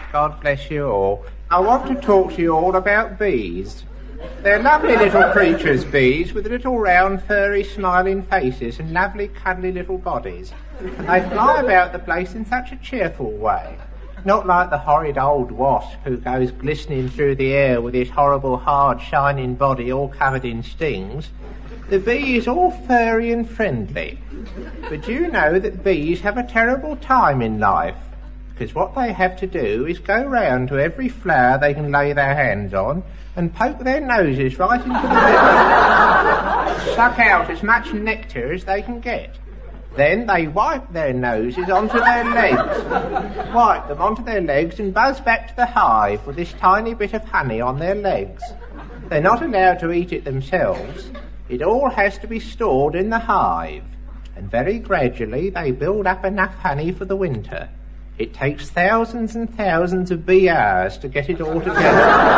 God bless you all. I want to talk to you all about bees. They're lovely little creatures, bees, with little round, furry, smiling faces and lovely, cuddly little bodies. And they fly about the place in such a cheerful way. Not like the horrid old wasp who goes glistening through the air with his horrible, hard, shining body all covered in stings. The bee is all furry and friendly. But do you know that bees have a terrible time in life? Because what they have to do is go round to every flower they can lay their hands on and poke their noses right into the middle, suck out as much nectar as they can get. Then they wipe their noses onto their legs, wipe them onto their legs and buzz back to the hive with this tiny bit of honey on their legs. They're not allowed to eat it themselves. It all has to be stored in the hive, and very gradually they build up enough honey for the winter. It takes thousands and thousands of bee hours to get it all together.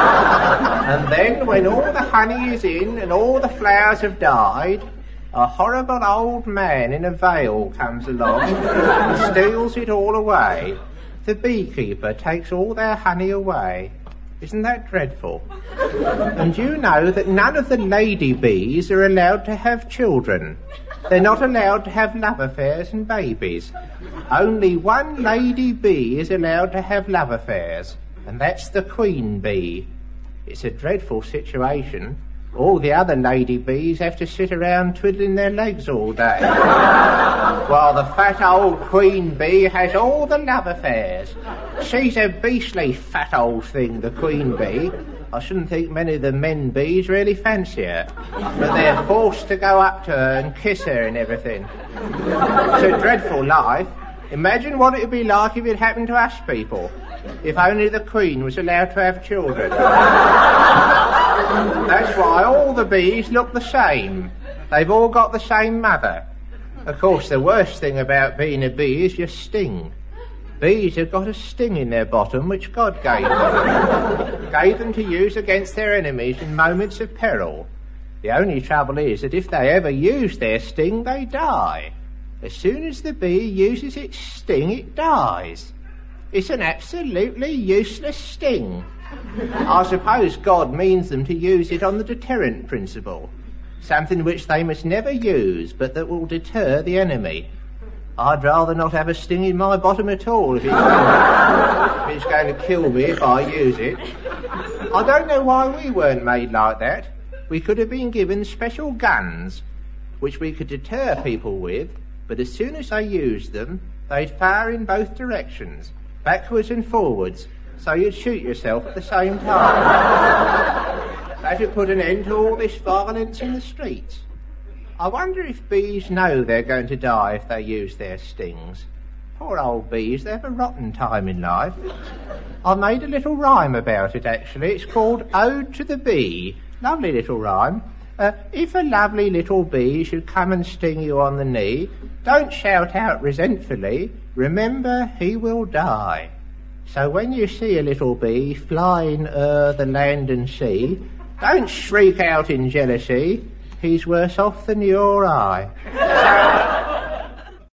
And then when all the honey is in and all the flowers have died, a horrible old man in a veil comes along and steals it all away. The beekeeper takes all their honey away. Isn't that dreadful? And you know that none of the lady bees are allowed to have children. They're not allowed to have love affairs and babies. Only one lady bee is allowed to have love affairs, and that's the queen bee. It's a dreadful situation. All the other lady bees have to sit around twiddling their legs all day, while the fat old queen bee has all the love affairs. She's a beastly fat old thing, the queen bee. I shouldn't think many of the men bees really fancy her, but they're forced to go up to her and kiss her and everything. It's a dreadful life. Imagine what it would be like if it happened to us people, if only the queen was allowed to have children. That's why all the bees look the same. They've all got the same mother. Of course, the worst thing about being a bee is your sting. Bees have got a sting in their bottom which God gave them. Gave them to use against their enemies in moments of peril. The only trouble is that if they ever use their sting, they die. As soon as the bee uses its sting, it dies. It's an absolutely useless sting. I suppose God means them to use it on the deterrent principle, something which they must never use, but that will deter the enemy. I'd rather not have a sting in my bottom at all if it's going to kill me if I use it. I don't know why we weren't made like that. We could have been given special guns, which we could deter people with, but as soon as they used them, they'd fire in both directions, backwards and forwards, so you'd shoot yourself at the same time. That would put an end to all this violence in the streets. I wonder if bees know they're going to die if they use their stings. Poor old bees, they have a rotten time in life. I made a little rhyme about it, actually. It's called Ode to the Bee. Lovely little rhyme. If a lovely little bee should come and sting you on the knee, don't shout out resentfully, remember he will die. So when you see a little bee flying o'er the land and sea, don't shriek out in jealousy, he's worse off than you or I.